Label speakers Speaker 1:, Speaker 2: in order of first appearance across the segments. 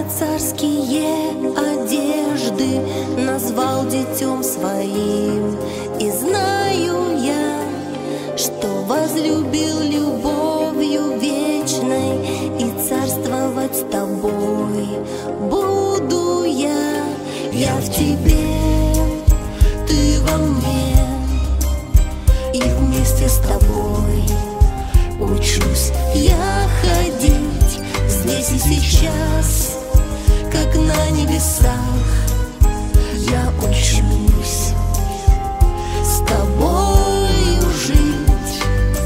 Speaker 1: мне царские одежды, назвал детем своим. И знаю я, что возлюбил любовью вечной, и царствовать с тобой буду я. Я в тебе, ты во мне, и вместе с тобой учусь я ходить здесь и сейчас, как на небесах. Я учусь с тобою жить,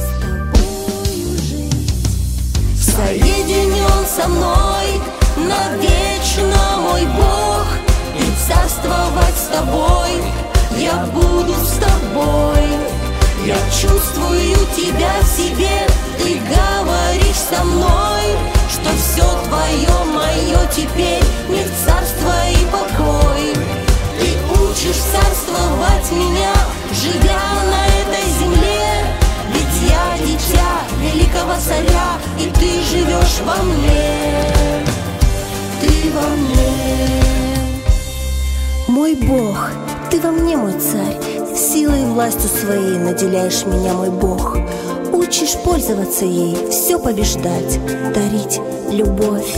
Speaker 1: соединен со мной навечно, мой Бог, и царствовать с тобой я буду с тобой. Я чувствую тебя в себе, ты говоришь со мной, что все твое, мое теперь, мир, царство и покой. Ты учишь царствовать меня, живя на этой земле, ведь я дитя великого царя, и ты живешь во мне, ты во мне. Мой Бог, ты во мне, мой царь, силой и властью своей наделяешь меня, мой Бог. Учишь пользоваться ей, все побеждать, дарить любовь.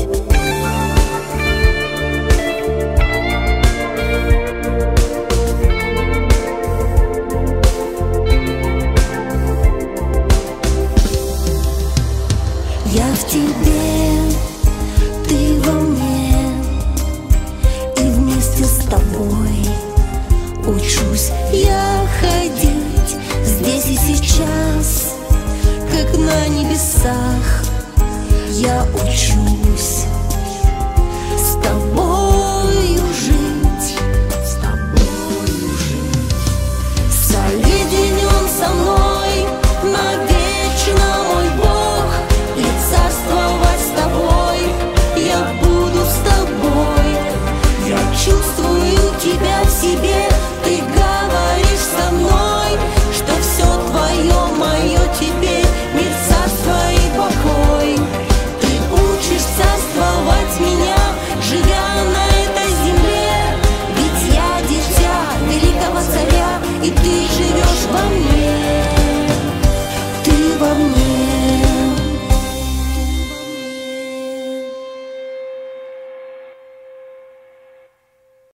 Speaker 1: Я в тебе, ты во мне, и вместе с тобой учусь я ходить здесь и сейчас, как на небесах. Я учусь с тобою жить, с тобою жить. Соединен со мной навечно, мой Бог, и царствовать с тобой я буду с тобой. Я чувствую тебя в себе, ты говоришь со мной, что все твое, мое теперь, мир, царство и покой. Ты учишь царствовать меня, живя на этой земле, ведь я дитя великого царя, и ты живешь во мне, ты во мне.